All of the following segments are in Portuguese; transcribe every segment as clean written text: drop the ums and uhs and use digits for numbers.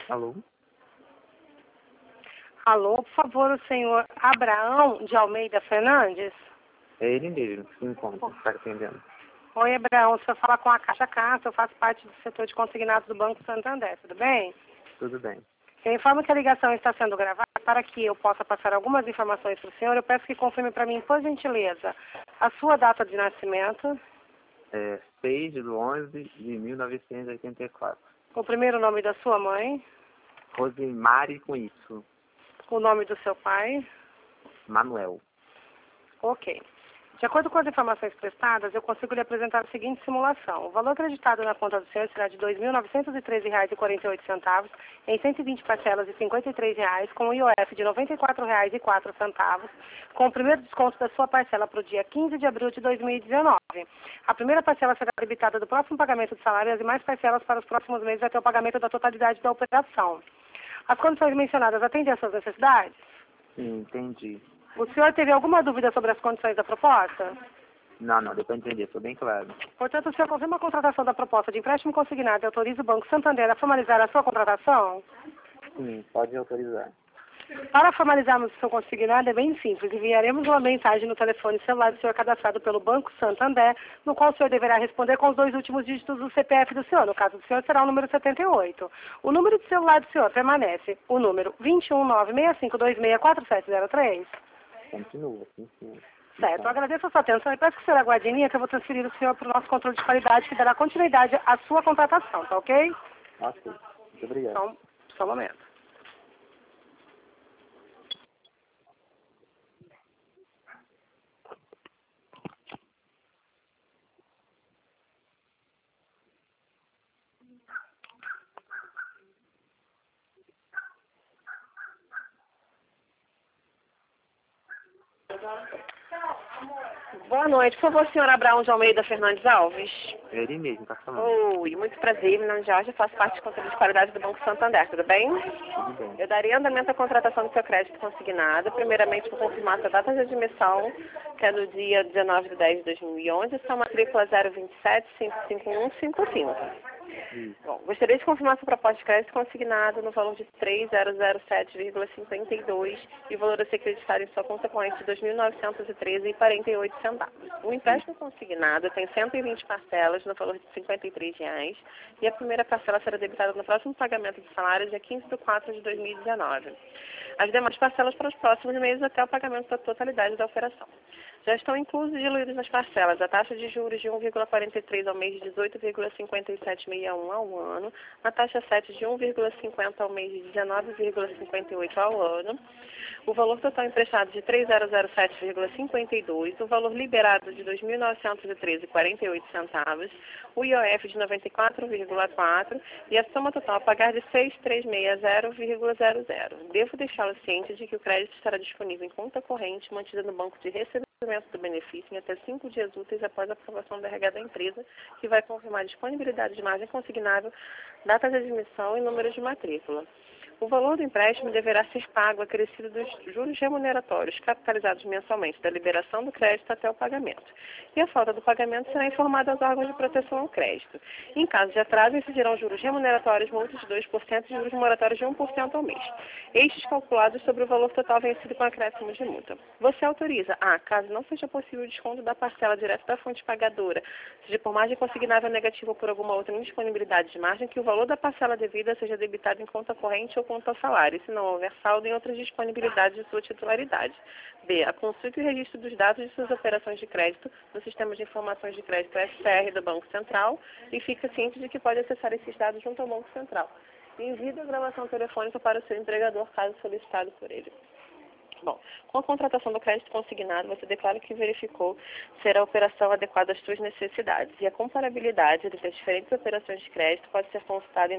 Alô? Alô, por favor, o senhor Abraão de Almeida Fernandes? É ele mesmo que se encontra, está atendendo. Oi, Abraão, o senhor fala com a Caixa Caixa, eu faço parte do setor de consignados do Banco Santander, tudo bem? Tudo bem. Eu informo que a ligação está sendo gravada. Para que eu possa passar algumas informações para o senhor, eu peço que confirme para mim, por gentileza, a sua data de nascimento, É 6/11/1984. o primeiro nome da sua mãe, Rosemary com isso. o nome do seu pai. Manuel. Ok. De acordo com as informações prestadas, eu consigo lhe apresentar a seguinte simulação. O valor acreditado na conta do senhor será de R$ 2.913,48 em 120 parcelas de R$ 53, com o IOF de R$ 94,04, com o primeiro desconto da sua parcela para o dia 15 de abril de 2019. A primeira parcela será debitada do próximo pagamento de salário e as demais parcelas para os próximos meses até o pagamento da totalidade da operação. As condições mencionadas atendem às suas necessidades? Sim, entendi. O senhor teve alguma dúvida sobre as condições da proposta? Não, deu para entender, foi bem claro. Portanto, o senhor confirma a contratação da proposta de empréstimo consignado e autoriza o Banco Santander a formalizar a sua contratação? Sim, pode autorizar. Para formalizarmos o seu consignado é bem simples. Enviaremos uma mensagem no telefone celular do senhor cadastrado pelo Banco Santander, no qual o senhor deverá responder com os 2 últimos dígitos do CPF do senhor. No caso do senhor, será o número 78. O número de celular do senhor permanece o número 21965264703. Continua, sim, sim. Certo, eu agradeço a sua atenção e peço que o senhor aguarde em linha que eu vou transferir o senhor para o nosso controle de qualidade que dará continuidade à sua contratação, tá ok? Ok, muito obrigado. Só um momento. Boa noite, por favor, senhor Abraão de Almeida Fernandes Alves. É ele mesmo, tá falando. Oi, muito prazer, meu nome é Jorge, eu faço parte do controle de qualidade do Banco Santander, tudo bem? Tudo bem. Eu daria andamento à contratação do seu crédito consignado. Primeiramente, vou confirmar sua data de admissão, que é no dia 19/10/2011, sua matrícula 027-55155. Bom, gostaria de confirmar sua proposta de crédito consignado no valor de 3.007,52 e o valor a ser acreditado em sua conta corrente de R$ 2.913,48. O empréstimo consignado tem 120 parcelas no valor de R$ 53 e a primeira parcela será debitada no próximo pagamento de salário dia 15/4/2019. As demais parcelas para os próximos meses até o pagamento da totalidade da operação. Já estão inclusos e diluídos nas parcelas a taxa de juros de 1,43 ao mês de 18,5761 ao ano, a taxa 7 de 1,50 ao mês de 19,58 ao ano, o valor total emprestado de 3.007,52, o valor liberado de 2.913,48, o IOF de 94,4 e a soma total a pagar de 6.360,00. Devo deixá-lo ciente de que o crédito estará disponível em conta corrente mantida no banco de recebimento do benefício em até 5 dias úteis após a aprovação do RH da empresa, que vai confirmar a disponibilidade de margem consignável, data de admissão e número de matrícula. O valor do empréstimo deverá ser pago acrescido dos juros remuneratórios capitalizados mensalmente da liberação do crédito até o pagamento. E a falta do pagamento será informada aos órgãos de proteção ao crédito. Em caso de atraso, incidirão juros remuneratórios, multas de 2% e juros moratórios de 1% ao mês. Estes calculados sobre o valor total vencido com acréscimo de multa. Você autoriza caso não seja possível o desconto da parcela direto da fonte pagadora, seja por margem consignável negativa ou por alguma outra indisponibilidade de margem, que o valor da parcela devida seja debitado em conta corrente ou conta ao salário, se não houver saldo em outras disponibilidades de sua titularidade. B. A consulta e registro dos dados de suas operações de crédito no Sistema de Informações de Crédito SCR do Banco Central e fica ciente de que pode acessar esses dados junto ao Banco Central. Envie a gravação telefônica para o seu empregador, caso solicitado por ele. Bom, com a contratação do crédito consignado, você declara que verificou ser a operação adequada às suas necessidades. E a comparabilidade entre as diferentes operações de crédito pode ser consultada em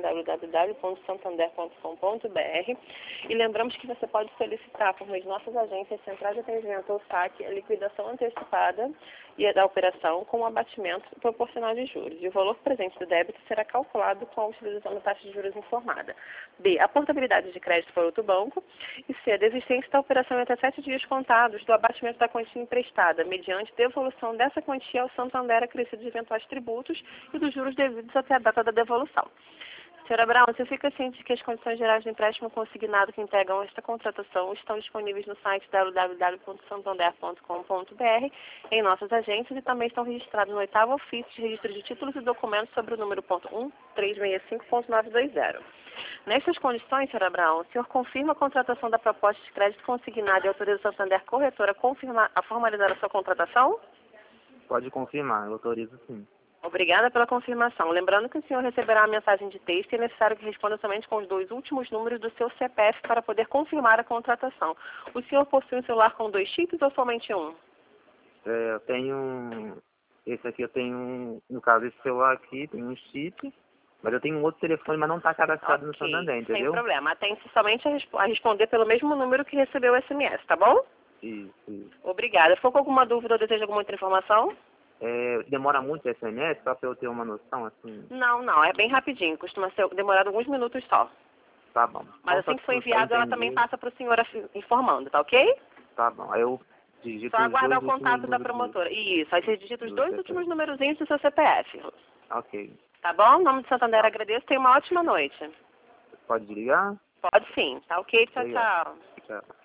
www.santander.com.br. E lembramos que você pode solicitar, por meio de nossas agências centrais de atendimento ou SAC, a liquidação antecipada e da operação com um abatimento proporcional de juros. E o valor presente do débito será calculado com a utilização da taxa de juros informada. B. A portabilidade de crédito para outro banco. E C. A desistência da operação em até 7 dias contados do abatimento da quantia emprestada, mediante devolução dessa quantia ao Santander acrescido de eventuais tributos e dos juros devidos até a data da devolução. Senhor Abraão, você fica ciente de que as condições gerais do empréstimo consignado que integram esta contratação estão disponíveis no site www.santander.com.br, em nossas agências, e também estão registrados no 8º ofício de registro de títulos e documentos sobre o número .1365.920. Nestas condições, senhor Abraão, o senhor confirma a contratação da proposta de crédito consignada e autoriza o Santander Corretora a formalizar a sua contratação? Pode confirmar, eu autorizo sim. Obrigada pela confirmação. Lembrando que o senhor receberá uma mensagem de texto e é necessário que responda somente com os 2 últimos números do seu CPF para poder confirmar a contratação. O senhor possui um celular com 2 chips ou somente um? Eu tenho... Esse aqui eu tenho, no caso, esse celular aqui, tem um chip, mas eu tenho um outro telefone, mas não está cadastrado no Santander, entendeu? Sem problema. Atente somente a responder pelo mesmo número que recebeu o SMS, tá bom? Isso. Obrigada. Ficou com alguma dúvida ou deseja alguma outra informação? Demora muito o SMS, só para eu ter uma noção, assim? Não. É bem rapidinho. Costuma ser demorado alguns minutos só. Tá bom. Mas assim que for enviado, ela também passa para o senhor informando, tá ok? Tá bom. Aí eu digito só os aguardar o 2 últimos contato da números promotora. Isso. Aí você digita os do 2 CPF. últimos numerozinhos do seu CPF. Ok. Tá bom? Em nome de Santander, agradeço. Tenha uma ótima noite. Pode desligar? Pode sim. Tá ok? Tchau, Obrigado. tchau. Tchau.